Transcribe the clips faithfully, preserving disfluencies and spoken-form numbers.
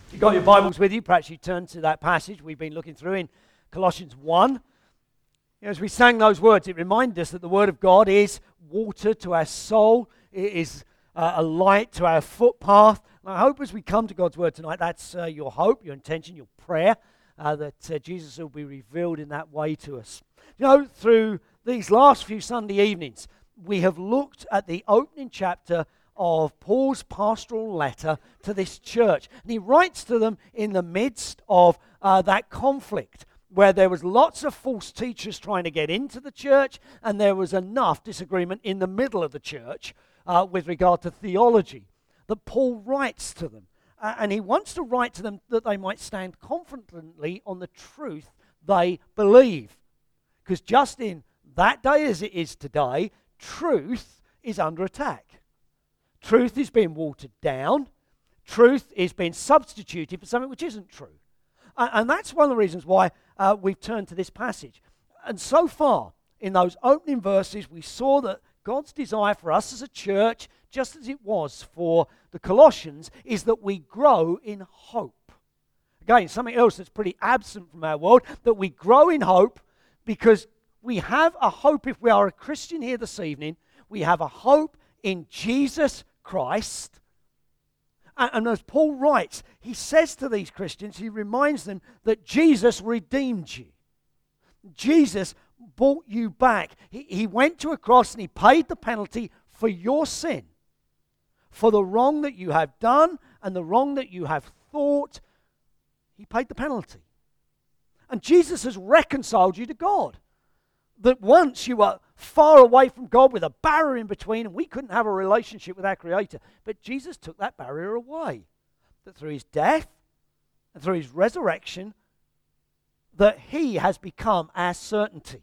If you've got your Bibles with you, perhaps you turn to that passage we've been looking through in Colossians one. You know, as we sang those words, it reminded us that the Word of God is water to our soul. It is uh, a light to our footpath. And I hope as we come to God's Word tonight, that's uh, your hope, your intention, your prayer, uh, that uh, Jesus will be revealed in that way to us. You know, through these last few Sunday evenings, we have looked at the opening chapter of Paul's pastoral letter to this church. And he writes to them in the midst of uh, that conflict where there was lots of false teachers trying to get into the church, and there was enough disagreement in the middle of the church uh, with regard to theology that Paul writes to them. Uh, and he wants to write to them that they might stand confidently on the truth they believe. Because just in that day as it is today, truth is under attack. Truth is being watered down. Truth is being substituted for something which isn't true. And, and that's one of the reasons why uh, we've turned to this passage. And so far, in those opening verses, we saw that God's desire for us as a church, just as it was for the Colossians, is that we grow in hope. Again, something else that's pretty absent from our world, that we grow in hope because we have a hope. If we are a Christian here this evening, we have a hope in Jesus Christ. And, and as Paul writes, he says to these Christians, he reminds them that Jesus redeemed you. Jesus bought you back. He, he went to a cross and he paid the penalty for your sin, for the wrong that you have done and the wrong that you have thought. He paid the penalty. And Jesus has reconciled you to God. That once you were far away from God with a barrier in between and we couldn't have a relationship with our Creator. But Jesus took that barrier away. That through his death and through his resurrection, that he has become our certainty.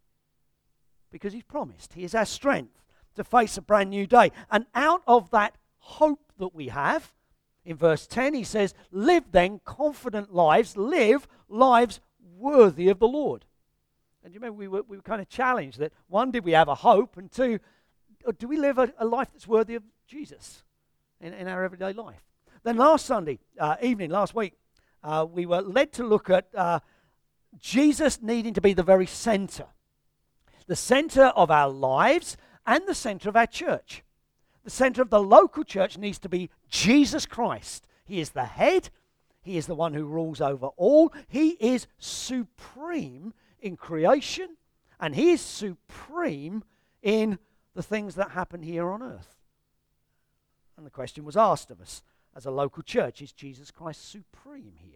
Because he's promised. He is our strength to face a brand new day. And out of that hope that we have, in verse ten he says, live then confident lives, live lives worthy of the Lord. And you remember we were, we were kind of challenged that, one, did we have a hope? And two, do we live a, a life that's worthy of Jesus in, in our everyday life? Then last Sunday uh, evening, last week, uh, we were led to look at uh, Jesus needing to be the very center. The center of our lives and the center of our church. The center of the local church needs to be Jesus Christ. He is the head. He is the one who rules over all. He is supreme in creation, and he is supreme in the things that happen here on earth. And the question was asked of us as a local church, is Jesus Christ supreme here?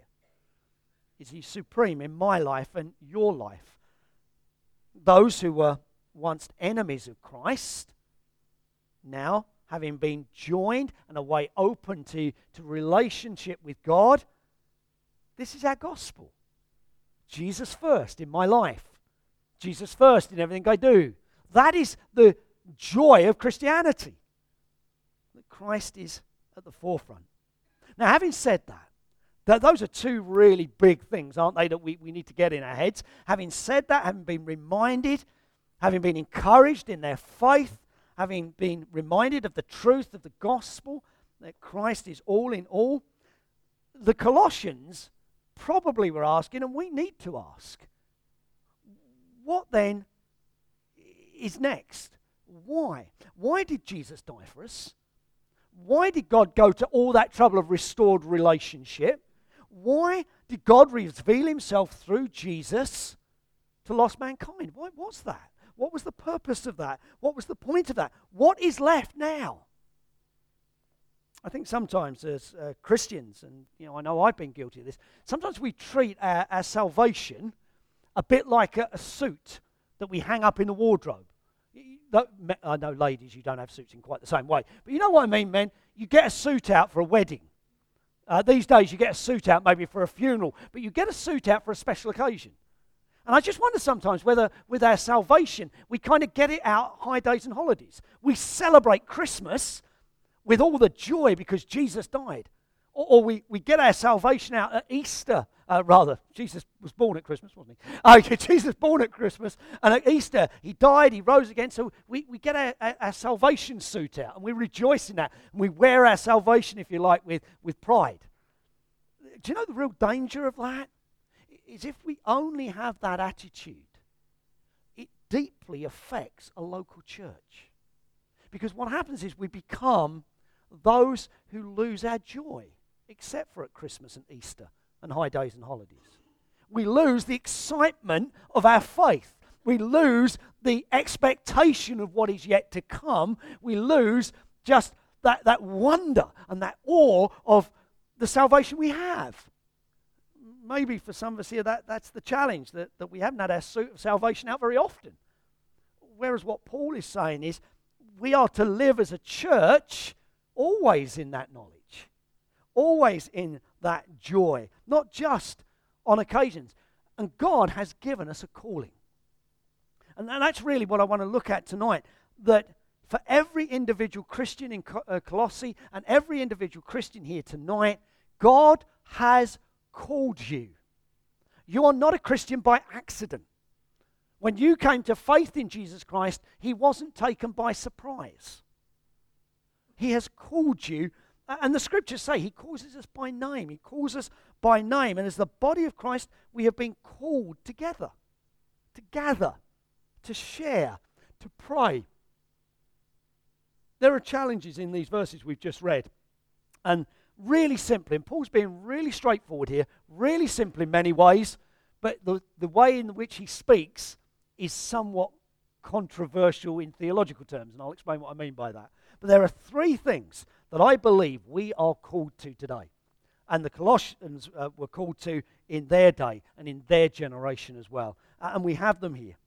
Is he supreme in my life and your life? Those who were once enemies of Christ, now having been joined and a way open to, to relationship with God, this is our gospel. Jesus first in my life. Jesus first in everything I do. That is the joy of Christianity. That Christ is at the forefront. Now, having said that, that those are two really big things, aren't they, that we, we need to get in our heads. Having said that, having been reminded, having been encouraged in their faith, having been reminded of the truth of the gospel, that Christ is all in all, the Colossians probably were asking, and we need to ask, what then is next? Why? Why did Jesus die for us? Why did God go to all that trouble of restored relationship? Why did God reveal himself through Jesus to lost mankind? Why was that? What was the purpose of that? What was the point of that? What is left now? I think sometimes as uh, Christians, and you know, I know I've been guilty of this, sometimes we treat our, our salvation a bit like a, a suit that we hang up in the wardrobe. You, that, I know, ladies, you don't have suits in quite the same way, but you know what I mean, men? You get a suit out for a wedding. Uh, these days you get a suit out maybe for a funeral, but you get a suit out for a special occasion. And I just wonder sometimes whether with our salvation we kind of get it out high days and holidays. We celebrate Christmas with all the joy because Jesus died. Or, or we, we get our salvation out at Easter, uh, rather. Jesus was born at Christmas, wasn't he? Uh, Jesus was born at Christmas, and at Easter he died, he rose again. So we, we get our, our, our salvation suit out, and we rejoice in that. And we wear our salvation, if you like, with, with pride. do you know the real danger of that? Is if we only have that attitude, it deeply affects a local church. Because what happens is we become those who lose our joy, except for at Christmas and Easter and high days and holidays. We lose the excitement of our faith. We lose the expectation of what is yet to come. We lose just that, that wonder and that awe of the salvation we have. Maybe for some of us here, that, that's the challenge, that, that we haven't had our suit of salvation out very often. Whereas what Paul is saying is, we are to live as a church always in that knowledge, always in that joy, not just on occasions. And God has given us a calling. And that's really what I want to look at tonight, that for every individual Christian in Colossae and every individual Christian here tonight, God has called you. You are not a Christian by accident. When you came to faith in Jesus Christ, he wasn't taken by surprise. He has called you, and the scriptures say he calls us by name. He calls us by name, and as the body of Christ, we have been called together, to gather, to share, to pray. There are challenges in these verses we've just read, and really simply, and Paul's being really straightforward here, really simple in many ways, but the, the way in which he speaks is somewhat controversial in theological terms, and I'll explain what I mean by that. But there are three things that I believe we are called to today, and the Colossians uh, were called to in their day and in their generation as well, uh, and we have them here.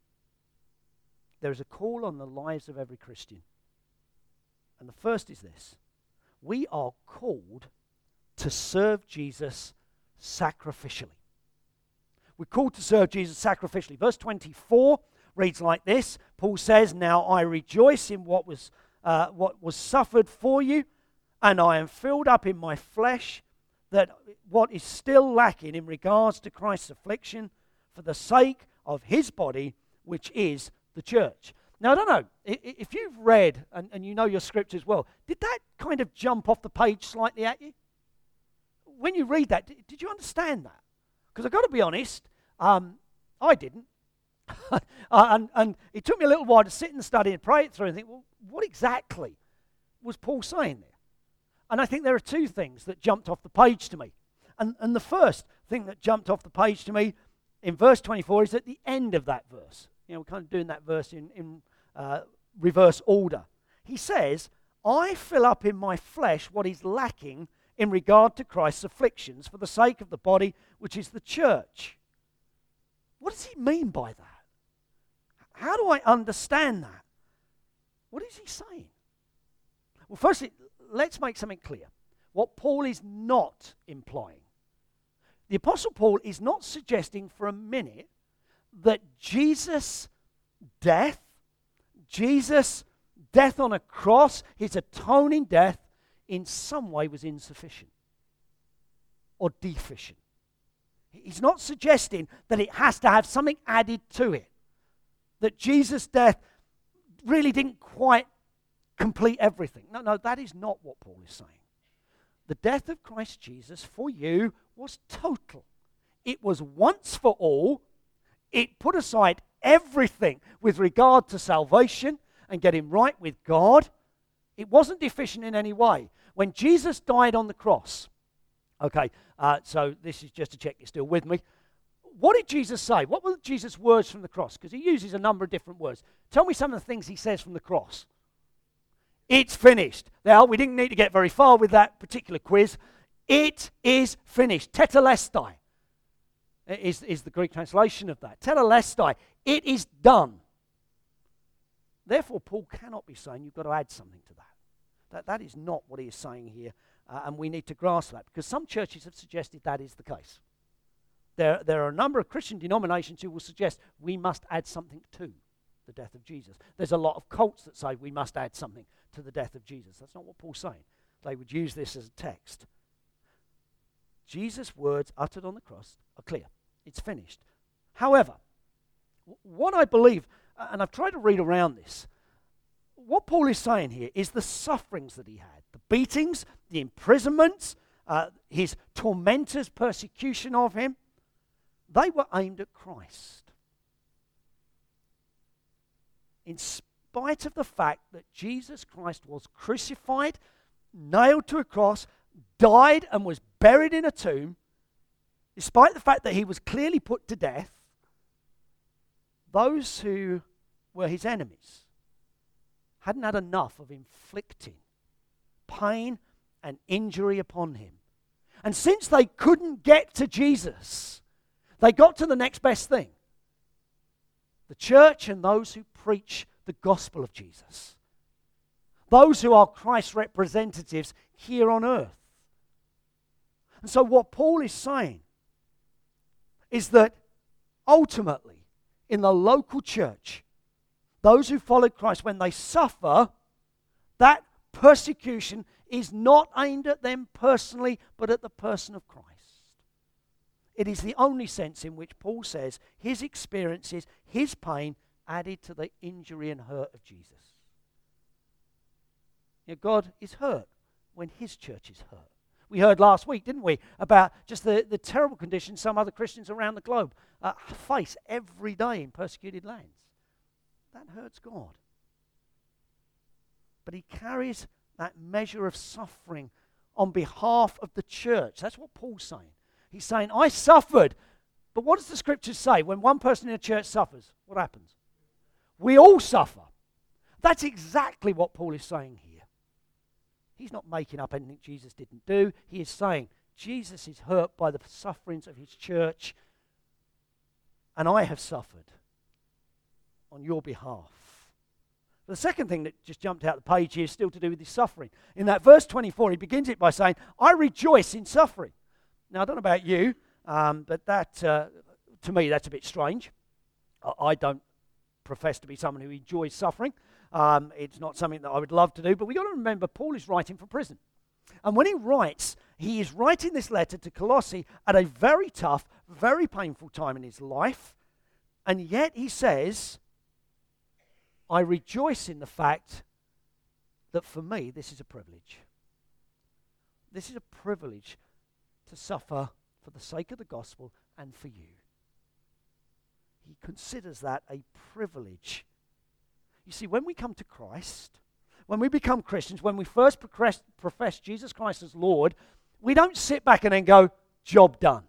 There is a call on the lives of every Christian, and the first is this: we are called to serve Jesus sacrificially. We're called to serve Jesus sacrificially. Verse twenty-four reads like this. Paul says, "Now I rejoice in what was uh, what was suffered for you, and I am filled up in my flesh that what is still lacking in regards to Christ's affliction for the sake of his body, which is the church." Now, I don't know, if you've read and, and you know your scriptures well, did that kind of jump off the page slightly at you? When you read that, did, did you understand that? Because I've got to be honest, um, I didn't. uh, and, and it took me a little while to sit and study and pray it through and think, well, what exactly was Paul saying there? And I think there are two things that jumped off the page to me. And, and the first thing that jumped off the page to me in verse twenty-four is at the end of that verse. You know, we're kind of doing that verse in, in uh, reverse order. He says, I fill up in my flesh what is lacking in regard to Christ's afflictions for the sake of the body, which is the church. What does he mean by that? How do I understand that? What is he saying? Well, firstly, let's make something clear. What Paul is not implying. The Apostle Paul is not suggesting for a minute that Jesus' death, Jesus' death on a cross, his atoning death, in some way was insufficient or deficient. He's not suggesting that it has to have something added to it, that Jesus' death really didn't quite complete everything. No, no, that is not what Paul is saying. The death of Christ Jesus for you was total. It was once for all. It put aside everything with regard to salvation and getting right with God. It wasn't deficient in any way. When Jesus died on the cross, okay, uh, so this is just to check you're still with me. What did Jesus say? What were Jesus' words from the cross? Because he uses a number of different words. Tell me some of the things he says from the cross. It's finished. Now, we didn't need to get very far with that particular quiz. It is finished. Tetelestai is, is the Greek translation of that. Tetelestai. It is done. Therefore, Paul cannot be saying you've got to add something to that. That, that is not what he is saying here, uh, and we need to grasp that, because some churches have suggested that is the case. There, there are a number of Christian denominations who will suggest we must add something to the death of Jesus. There's a lot of cults that say we must add something to the death of Jesus. That's not what Paul's saying. They would use this as a text. Jesus' words uttered on the cross are clear. It's finished. However, what I believe, and I've tried to read around this, what Paul is saying here is the sufferings that he had, the beatings, the imprisonments, uh, his tormentors' persecution of him, they were aimed at Christ. In spite of the fact that Jesus Christ was crucified, nailed to a cross, died and was buried in a tomb, despite the fact that he was clearly put to death, those who were his enemies hadn't had enough of inflicting pain and injury upon him. And since they couldn't get to Jesus, they got to the next best thing. The church and those who preach the gospel of Jesus. Those who are Christ's representatives here on earth. And so what Paul is saying is that ultimately, in the local church, those who followed Christ, when they suffer, that persecution is not aimed at them personally, but at the person of Christ. It is the only sense in which Paul says his experiences, his pain, added to the injury and hurt of Jesus. You know, God is hurt when his church is hurt. We heard last week, didn't we, about just the, the terrible conditions some other Christians around the globe uh, face every day in persecuted lands. That hurts God. But he carries that measure of suffering on behalf of the church. That's what Paul's saying. He's saying, I suffered. But what does the scriptures say? When one person in a church suffers, what happens? We all suffer. That's exactly what Paul is saying here. He's not making up anything Jesus didn't do. He is saying, Jesus is hurt by the sufferings of his church, and I have suffered on your behalf. The second thing that just jumped out the page here is still to do with his suffering. In that verse twenty-four, he begins it by saying, I rejoice in suffering. Now, I don't know about you, um, but that, uh, to me, that's a bit strange. I, I don't profess to be someone who enjoys suffering. Um, it's not something that I would love to do, but we've got to remember Paul is writing from prison. And when he writes, he is writing this letter to Colossae at a very tough, very painful time in his life, and yet he says, I rejoice in the fact that for me, this is a privilege. This is a privilege to suffer for the sake of the gospel and for you. He considers that a privilege. You see, when we come to Christ, when we become Christians, when we first profess, profess Jesus Christ as Lord, we don't sit back and then go, job done.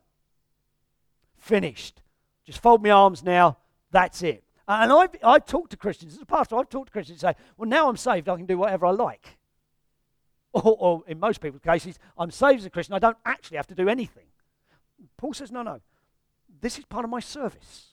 Finished. Just fold my arms now, that's it. And I've, I've talked to Christians, as a pastor, I've talked to Christians who say, well, now I'm saved, I can do whatever I like. Or, or in most people's cases, I'm saved as a Christian, I don't actually have to do anything. Paul says, no, no, this is part of my service.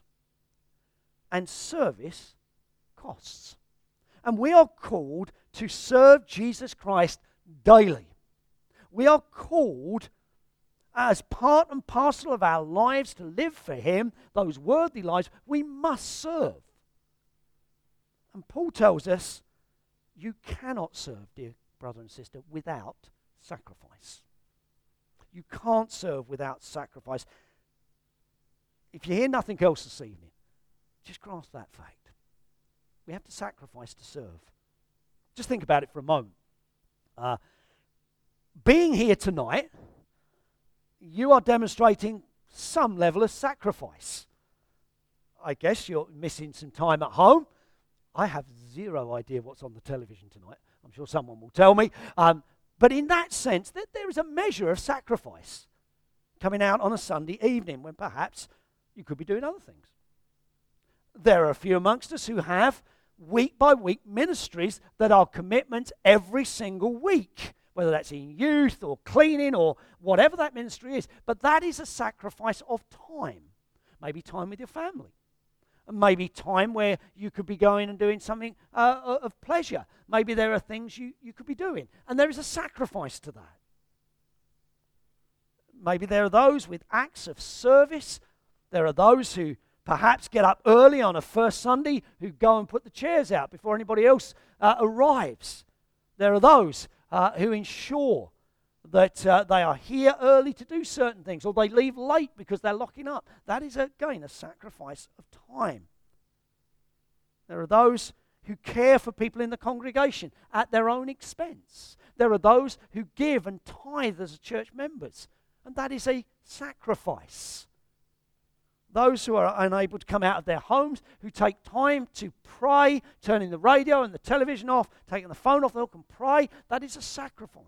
And service costs. And we are called to serve Jesus Christ daily. We are called as part and parcel of our lives to live for him, those worthy lives, we must serve. And Paul tells us, you cannot serve, dear brother and sister, without sacrifice. You can't serve without sacrifice. If you hear nothing else this evening, just grasp that fact. We have to sacrifice to serve. Just think about it for a moment. Uh, being here tonight, you are demonstrating some level of sacrifice. I guess you're missing some time at home. I have zero idea what's on the television tonight. I'm sure someone will tell me. Um, but in that sense, that there is a measure of sacrifice coming out on a Sunday evening when perhaps you could be doing other things. There are a few amongst us who have week by week ministries that are commitments every single week, whether that's in youth or cleaning or whatever that ministry is. But that is a sacrifice of time. Maybe time with your family. And maybe time where you could be going and doing something uh, of pleasure. Maybe there are things you, you could be doing. And there is a sacrifice to that. Maybe there are those with acts of service. There are those who perhaps get up early on a first Sunday who go and put the chairs out before anybody else uh, arrives. There are those uh, who ensure that uh, they are here early to do certain things, or they leave late because they're locking up. That is, again, a sacrifice of time. There are those who care for people in the congregation at their own expense. There are those who give and tithe as church members, and that is a sacrifice. Those who are unable to come out of their homes, who take time to pray, turning the radio and the television off, taking the phone off the hook and pray, that is a sacrifice.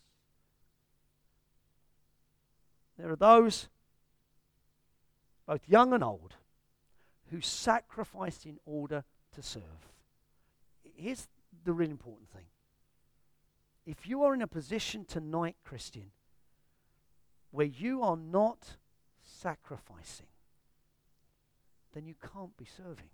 There are those, both young and old, who sacrifice in order to serve. Here's the really important thing. If you are in a position tonight, Christian, where you are not sacrificing, then you can't be serving.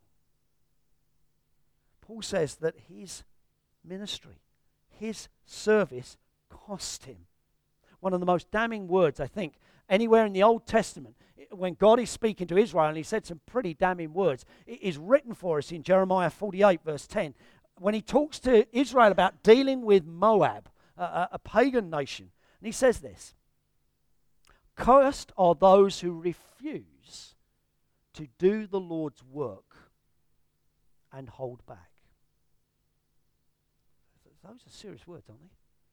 Paul says that his ministry, his service cost him. One of the most damning words, I think, anywhere in the Old Testament, when God is speaking to Israel, and he said some pretty damning words, it is written for us in Jeremiah forty-eight, verse ten. When he talks to Israel about dealing with Moab, a, a pagan nation, and he says this: "Cursed are those who refuse to do the Lord's work and hold back." Those are serious words, aren't they?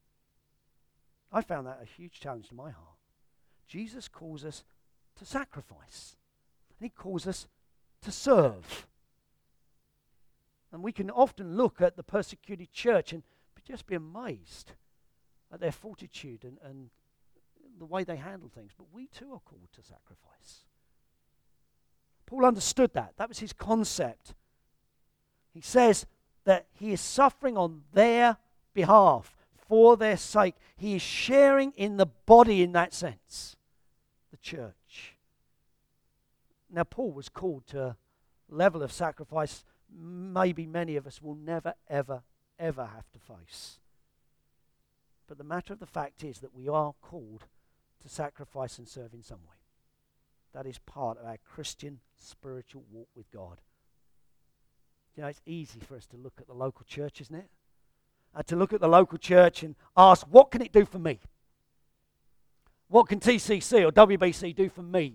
I found that a huge challenge to my heart. Jesus calls us to sacrifice, and he calls us to serve. And we can often look at the persecuted church and just be amazed at their fortitude and, and the way they handle things. But we too are called to sacrifice. Paul understood that. That was his concept. He says that he is suffering on their behalf, for their sake. He is sharing in the body in that sense, the church. Now, Paul was called to a level of sacrifice maybe many of us will never, ever, ever have to face. But the matter of the fact is that we are called to sacrifice and serve in some way. That is part of our Christian spiritual walk with God. You know, it's easy for us to look at the local church, isn't it? Uh, to look at the local church and ask, what can it do for me? What can T C C or W B C do for me?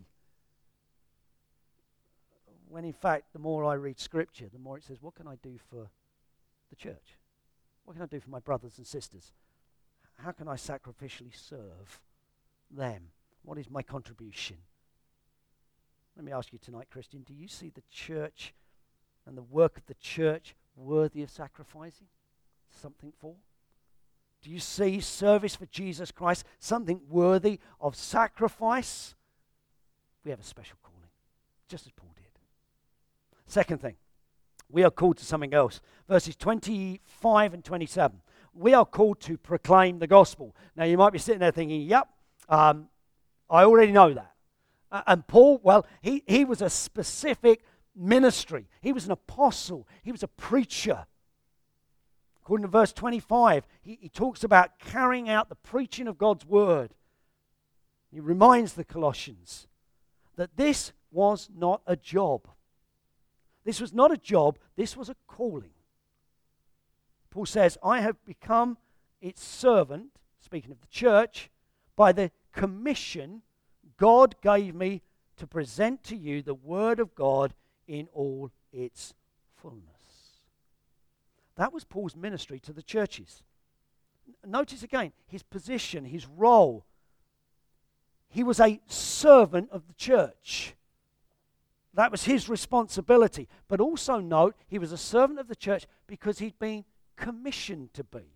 When in fact, the more I read Scripture, the more it says, what can I do for the church? What can I do for my brothers and sisters? How can I sacrificially serve them? What is my contribution? Let me ask you tonight, Christian, do you see the church and the work of the church worthy of sacrificing something for? Do you see service for Jesus Christ something worthy of sacrifice? We have a special calling, just as Paul did. Second thing, we are called to something else. Verses twenty-five and twenty-seven. We are called to proclaim the gospel. Now you might be sitting there thinking, yep, um, I already know that. Uh, and Paul, well, he, he was a specific ministry. He was an apostle. He was a preacher. According to verse twenty-five, he, he talks about carrying out the preaching of God's word. He reminds the Colossians that this was not a job. This was not a job, this was a calling. Paul says, I have become its servant, speaking of the church, by the commission God gave me to present to you the word of God in all its fullness. That was Paul's ministry to the churches. Notice again, his position, his role. He was a servant of the church. That was his responsibility. But also note, he was a servant of the church because he'd been commissioned to be.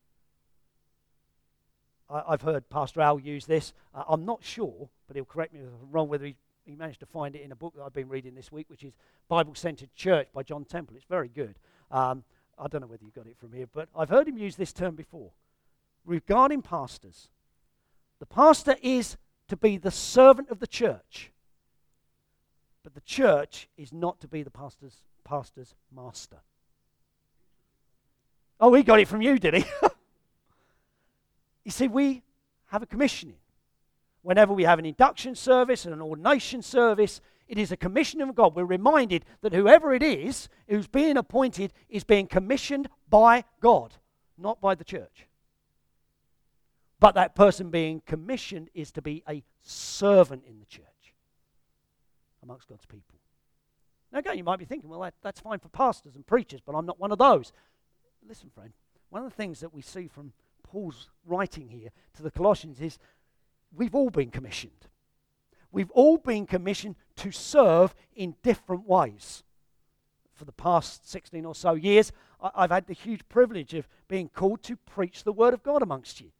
I, I've heard Pastor Al use this. Uh, I'm not sure, but he'll correct me if I'm wrong, whether he, he managed to find it in a book that I've been reading this week, which is Bible-Centered Church by John Temple. It's very good. Um, I don't know whether you got it from here, but I've heard him use this term before. Regarding pastors, the pastor is to be the servant of the church. But the church is not to be the pastor's, pastor's master. Oh, he got it from you, did he? You see, we have a commissioning. Whenever we have an induction service and an ordination service, it is a commissioning of God. We're reminded that whoever it is who's being appointed is being commissioned by God, not by the church. But that person being commissioned is to be a servant in the church amongst God's people. Now again, you might be thinking, well, that, that's fine for pastors and preachers, but I'm not one of those. Listen, friend, one of the things that we see from Paul's writing here to the Colossians is we've all been commissioned. We've all been commissioned to serve in different ways. For the past sixteen or so years, I, I've had the huge privilege of being called to preach the Word of God amongst you.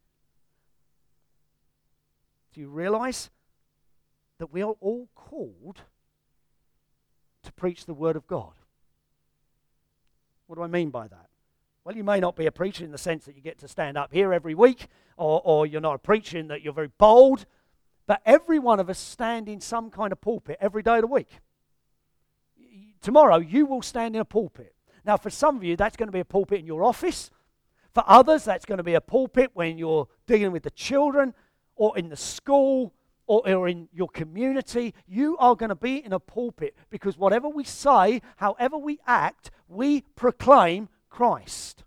Do you realize that we are all called to preach the Word of God? What do I mean by that? Well, you may not be a preacher in the sense that you get to stand up here every week, or, or you're not a preacher in that you're very bold, but every one of us stand in some kind of pulpit every day of the week. Tomorrow, you will stand in a pulpit. Now, for some of you, that's going to be a pulpit in your office. For others, that's going to be a pulpit when you're dealing with the children, or in the school, or, or in your community. You are going to be in a pulpit because whatever we say, however we act, we proclaim Christ.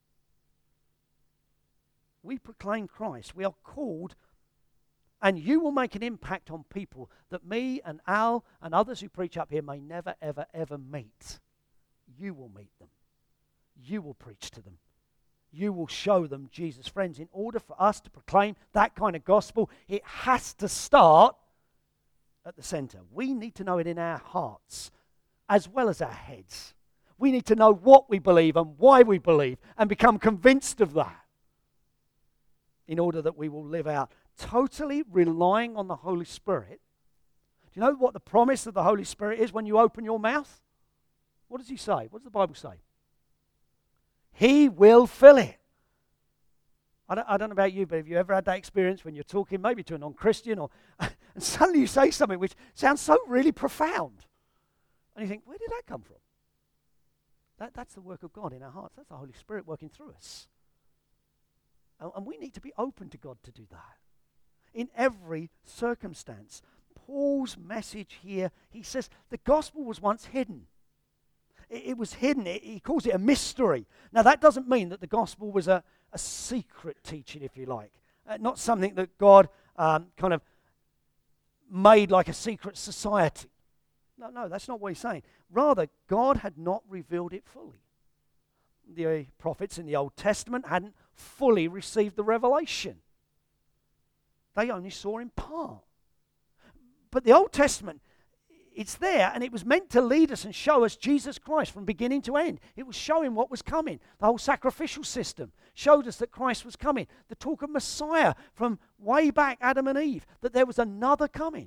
We proclaim Christ. We are called, and you will make an impact on people that me and Al and others who preach up here may never, ever, ever meet. You will meet them. You will preach to them. You will show them Jesus. Friends, in order for us to proclaim that kind of gospel, it has to start at the center. We need to know it in our hearts as well as our heads. We need to know what we believe and why we believe and become convinced of that in order that we will live out totally relying on the Holy Spirit. Do you know what the promise of the Holy Spirit is when you open your mouth? What does he say? What does the Bible say? He will fill it. I don't, I don't know about you, but have you ever had that experience when you're talking maybe to a non-Christian or and suddenly you say something which sounds so really profound and you think, where did that come from? That, that's the work of God in our hearts. That's the Holy Spirit working through us. And, and we need to be open to God to do that. In every circumstance. Paul's message here, he says, the gospel was once hidden. It, it was hidden. It, he calls it a mystery. Now, that doesn't mean that the gospel was a, a secret teaching, if you like. Uh, not something that God um, kind of made like a secret society. No, no, that's not what he's saying. Rather, God had not revealed it fully. The prophets in the Old Testament hadn't fully received the revelation. They only saw in part. But the Old Testament, it's there, and it was meant to lead us and show us Jesus Christ from beginning to end. It was showing what was coming. The whole sacrificial system showed us that Christ was coming. The talk of Messiah from way back, Adam and Eve, that there was another coming.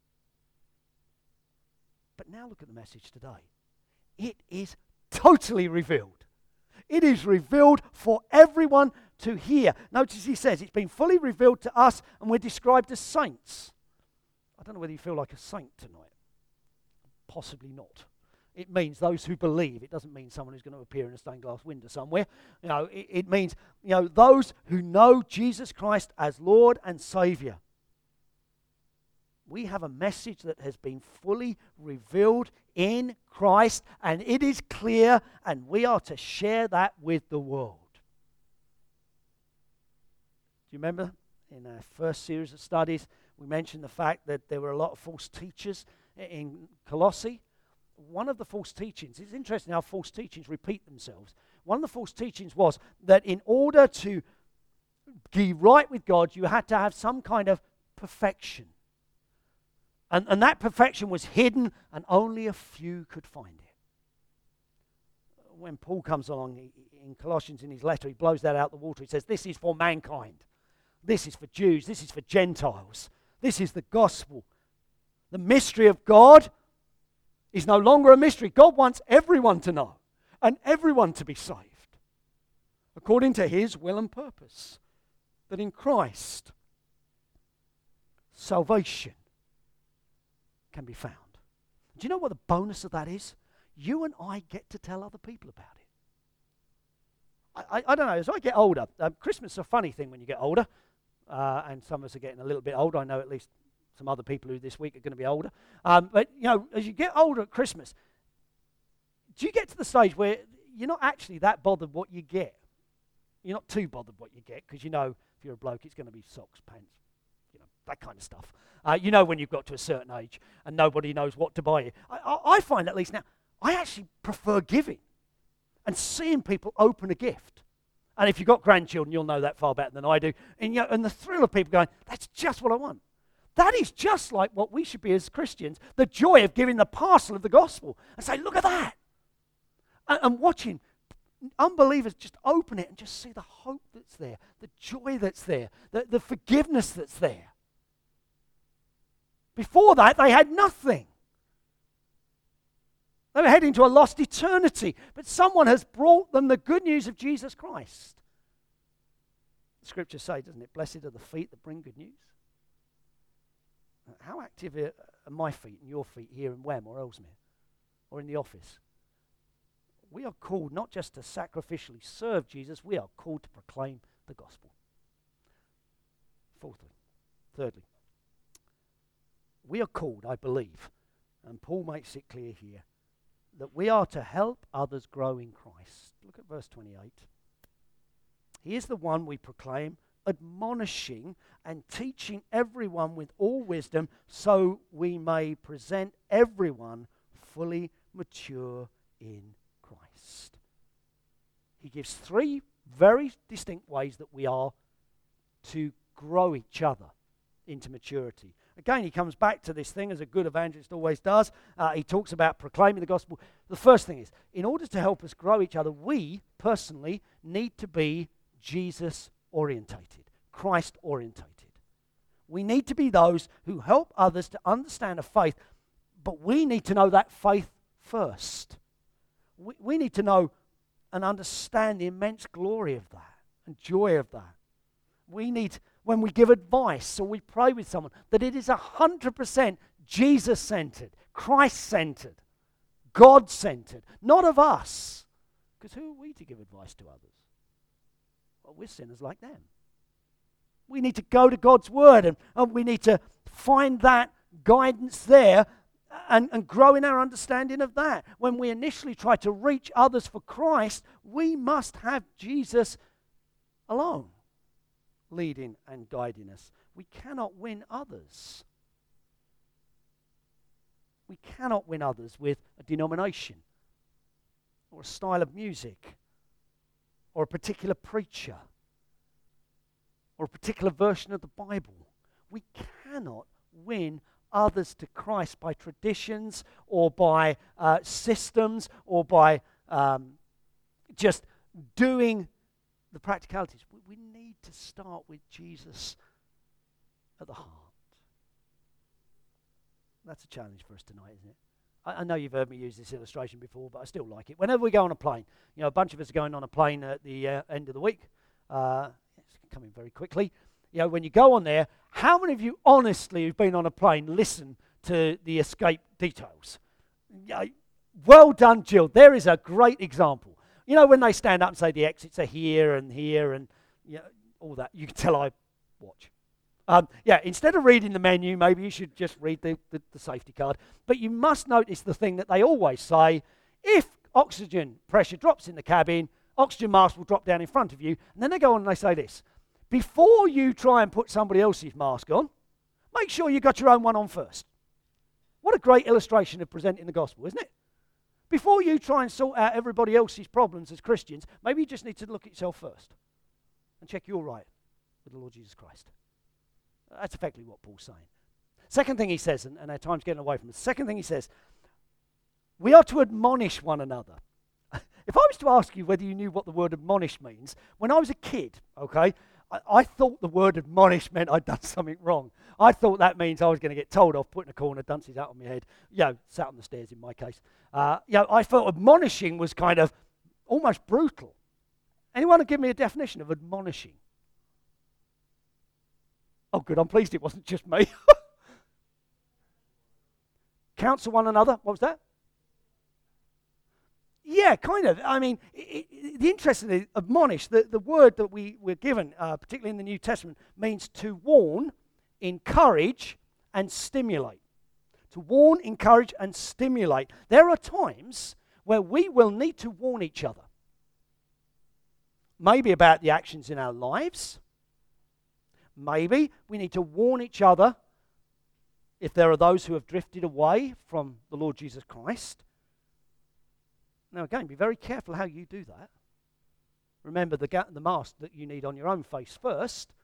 But now look at the message today. It is totally revealed. It is revealed for everyone to hear. Notice he says it's been fully revealed to us and we're described as saints. I don't know whether you feel like a saint tonight. Possibly not. It means those who believe. It doesn't mean someone who's going to appear in a stained glass window somewhere. You know, it, it means, you know, those who know Jesus Christ as Lord and Savior. We have a message that has been fully revealed in Christ, and it is clear, and we are to share that with the world. Do you remember in our first series of studies, we mentioned the fact that there were a lot of false teachers in Colossae? One of the false teachings, it's interesting how false teachings repeat themselves. One of the false teachings was that in order to be right with God, you had to have some kind of perfection. And, and that perfection was hidden, and only a few could find it. When Paul comes along he, in Colossians in his letter, he blows that out the water. He says, this is for mankind. This is for Jews. This is for Gentiles. This is the gospel. The mystery of God is no longer a mystery. God wants everyone to know and everyone to be saved according to his will and purpose. That in Christ, salvation can be found. Do you know what the bonus of that is? You and I get to tell other people about it. I, I, I don't know, as I get older, um, Christmas is a funny thing when you get older, uh, and some of us are getting a little bit older. I know at least some other people who this week are going to be older. Um, but, you know, as you get older at Christmas, do you get to the stage where you're not actually that bothered what you get? You're not too bothered what you get, because you know if you're a bloke, it's going to be socks, pants, you know, that kind of stuff. Uh, you know when you've got to a certain age and nobody knows what to buy you. I, I, I find at least now, I actually prefer giving and seeing people open a gift. And if you've got grandchildren, you'll know that far better than I do. And, you know, and the thrill of people going, that's just what I want. That is just like what we should be as Christians, the joy of giving the parcel of the gospel and say, look at that. And, and watching unbelievers just open it and just see the hope that's there, the joy that's there, the, the forgiveness that's there. Before that, they had nothing. They were heading to a lost eternity, but someone has brought them the good news of Jesus Christ. The scriptures say, doesn't it, blessed are the feet that bring good news. How active are my feet and your feet here in Wem or Ellesmere or in the office? We are called not just to sacrificially serve Jesus, we are called to proclaim the gospel. Fourthly, thirdly, we are called, I believe, and Paul makes it clear here, that we are to help others grow in Christ. Look at verse twenty-eight. He is the one we proclaim, admonishing and teaching everyone with all wisdom, so we may present everyone fully mature in Christ. He gives three very distinct ways that we are to grow each other into maturity. Again, he comes back to this thing, as a good evangelist always does. Uh, he talks about proclaiming the gospel. The first thing is, in order to help us grow each other, we personally need to be Jesus-orientated, Christ-orientated. We need to be those who help others to understand a faith, but we need to know that faith first. We, we need to know and understand the immense glory of that and joy of that. We need, when we give advice or we pray with someone, that it is one hundred percent Jesus-centered, Christ-centered, God-centered, not of us. Because who are we to give advice to others? Well, we're sinners like them. We need to go to God's word and, and we need to find that guidance there and, and grow in our understanding of that. When we initially try to reach others for Christ, we must have Jesus alone, leading and guiding us. We cannot win others. We cannot win others with a denomination or a style of music or a particular preacher or a particular version of the Bible. We cannot win others to Christ by traditions or by uh, systems or by um, just doing the practicalities. We, we need to start with Jesus at the heart. That's a challenge for us tonight, isn't it? I, I know you've heard me use this illustration before, but I still like it. Whenever we go on a plane, you know, a bunch of us are going on a plane at the uh, end of the week. Uh, it's coming very quickly. You know, when you go on there, how many of you honestly who've been on a plane listen to the escape details? Yeah, well done, Jill. There is a great example. You know, when they stand up and say the exits are here and here and you know, all that, you can tell I watch. Um, yeah, instead of reading the menu, maybe you should just read the, the, the safety card. But you must notice the thing that they always say, if oxygen pressure drops in the cabin, oxygen mask will drop down in front of you. And then they go on and they say this, before you try and put somebody else's mask on, make sure you got your own one on first. What a great illustration of presenting the gospel, isn't it? Before you try and sort out everybody else's problems as Christians, maybe you just need to look at yourself first and check you're right with the Lord Jesus Christ. That's effectively what Paul's saying. Second thing he says, and, and our time's getting away from us. Second thing he says, we are to admonish one another. If I was to ask you whether you knew what the word admonish means, when I was a kid, okay, I, I thought the word admonish meant I'd done something wrong. I thought that means I was going to get told off, put in a corner, dunces out on my head, you know, sat on the stairs in my case. Uh, you know, I thought admonishing was kind of almost brutal. Anyone give me a definition of admonishing? Oh, good, I'm pleased it wasn't just me. Counsel one another, what was that? Yeah, kind of. I mean, it, it, the interesting thing, admonish, the, the word that we were given, uh, particularly in the New Testament, means to warn, encourage, and stimulate. To warn, encourage, and stimulate. There are times where we will need to warn each other. Maybe about the actions in our lives. Maybe we need to warn each other if there are those who have drifted away from the Lord Jesus Christ. Now again, be very careful how you do that. Remember the, ga- the mask that you need on your own face first.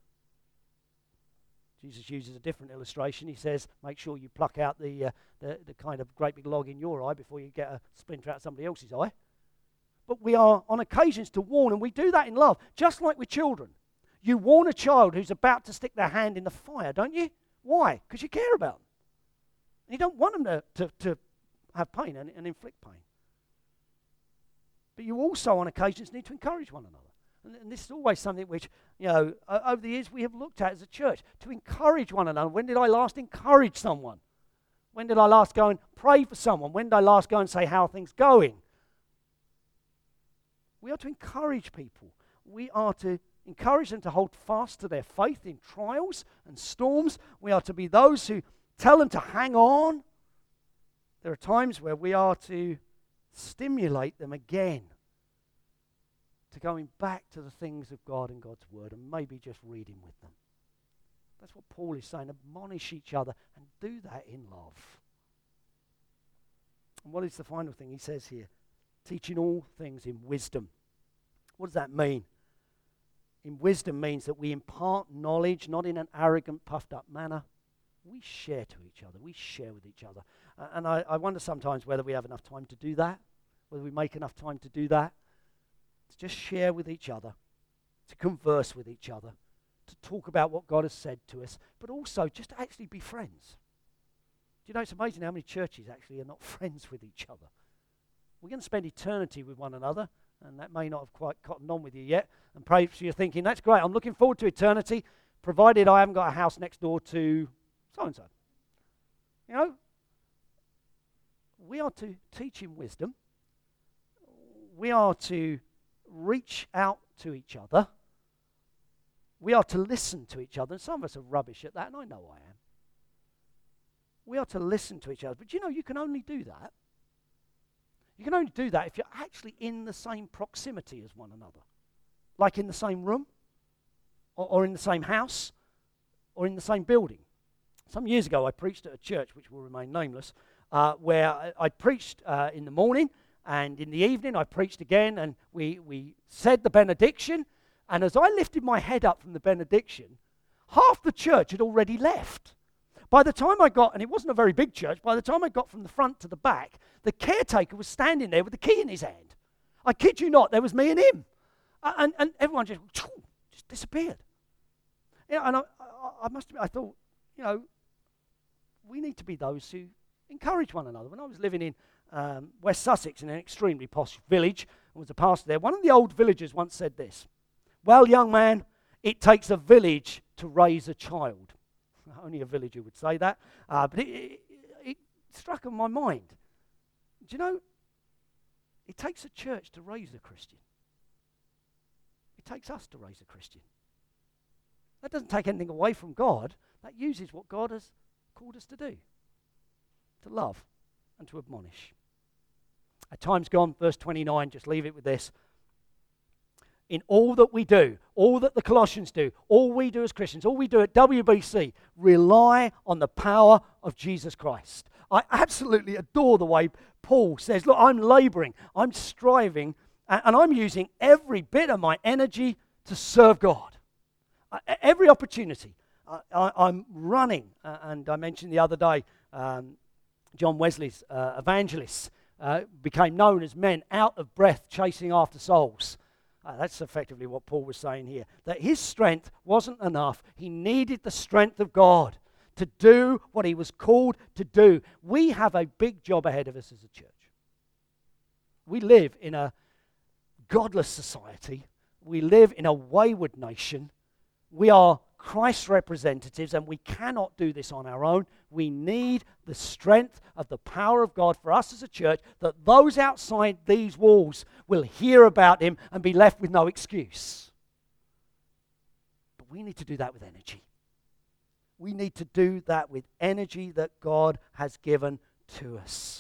Jesus uses a different illustration. He says, make sure you pluck out the, uh, the, the kind of great big log in your eye before you get a splinter out somebody else's eye. But we are on occasions to warn, and we do that in love, just like with children. You warn a child who's about to stick their hand in the fire, don't you? Why? Because you care about them. You don't want them to, to, to have pain and, and inflict pain. But you also, on occasions, need to encourage one another. And, and this is always something which, you know, uh, over the years we have looked at as a church, to encourage one another. When did I last encourage someone? When did I last go and pray for someone? When did I last go and say, how are things going? We are to encourage people. We are to encourage them to hold fast to their faith in trials and storms. We are to be those who tell them to hang on. There are times where we are to stimulate them again to going back to the things of God and God's Word, and maybe just reading with them. That's what Paul is saying. Admonish each other and do that in love. And what is the final thing he says here? Teaching all things in wisdom. What does that mean? In wisdom means that we impart knowledge, not in an arrogant, puffed up manner. We share to each other. We share with each other. Uh, and I, I wonder sometimes whether we have enough time to do that, whether we make enough time to do that, to just share with each other, to converse with each other, to talk about what God has said to us, but also just to actually be friends. Do you know, it's amazing how many churches actually are not friends with each other. We're going to spend eternity with one another, and that may not have quite cottoned on with you yet, and perhaps you're thinking, that's great, I'm looking forward to eternity, provided I haven't got a house next door to so-and-so. You know, we are to teach in wisdom. We are to reach out to each other. We are to listen to each other. And some of us are rubbish at that, and I know I am. We are to listen to each other. But you know, you can only do that. You can only do that if you're actually in the same proximity as one another. Like in the same room, or, or in the same house, or in the same building. Some years ago, I preached at a church, which will remain nameless, uh, where I, I preached uh, in the morning, and in the evening I preached again, and we, we said the benediction, and as I lifted my head up from the benediction, half the church had already left. By the time I got, and it wasn't a very big church, by the time I got from the front to the back, the caretaker was standing there with the key in his hand. I kid you not, there was me and him. Uh, and, and everyone just, just disappeared. You know, and I, I, I must admit, I thought, you know, we need to be those who encourage one another. When I was living in um, West Sussex, in an extremely posh village, and was a pastor there, one of the old villagers once said this: well, young man, it takes a village to raise a child. Only a villager would say that, uh, but it, it, it struck on my mind. Do you know, it takes a church to raise a Christian. It takes us to raise a Christian. That doesn't take anything away from God. That uses what God has called us to do, to love and to admonish. At time's gone, verse twenty-nine, just leave it with this. In all that we do, all that the Colossians do, all we do as Christians, all we do at W B C, rely on the power of Jesus Christ. I absolutely adore the way Paul says, look, I'm laboring, I'm striving, and, and I'm using every bit of my energy to serve God. Uh, every opportunity. Uh, I, I'm running, uh, and I mentioned the other day, um, John Wesley's uh, evangelists uh, became known as men out of breath chasing after souls. Uh, that's effectively what Paul was saying here, that his strength wasn't enough. He needed the strength of God to do what he was called to do. We have a big job ahead of us as a church. We live in a godless society. We live in a wayward nation. We are Christ's representatives, and we cannot do this on our own. We need the strength of the power of God for us as a church, that those outside these walls will hear about him and be left with no excuse. But we need to do that with energy. We need to do that with energy that God has given to us.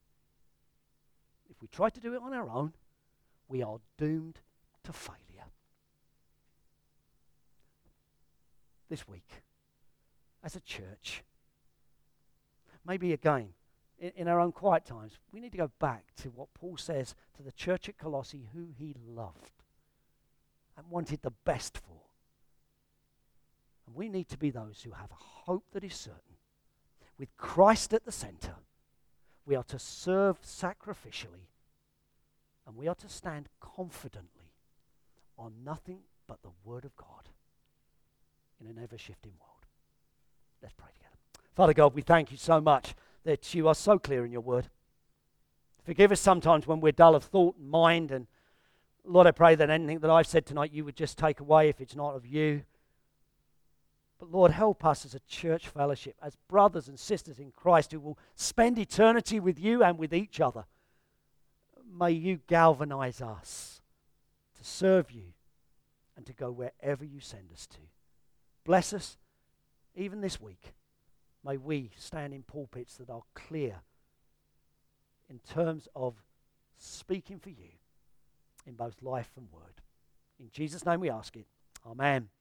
If we try to do it on our own, we are doomed to failure. this week as a church. Maybe again, in, in our own quiet times, we need to go back to what Paul says to the church at Colossae, who he loved and wanted the best for. And we need to be those who have a hope that is certain. With Christ at the center, we are to serve sacrificially, and we are to stand confidently on nothing but the Word of God in an ever-shifting world. Let's pray together. Father God, we thank you so much that you are so clear in your Word. Forgive us sometimes when we're dull of thought and mind, and Lord, I pray that anything that I've said tonight you would just take away if it's not of you. But Lord, help us as a church fellowship, as brothers and sisters in Christ who will spend eternity with you and with each other. May you galvanize us to serve you and to go wherever you send us to. Bless us even this week. May we stand in pulpits that are clear in terms of speaking for you in both life and word. In Jesus' name we ask it. Amen.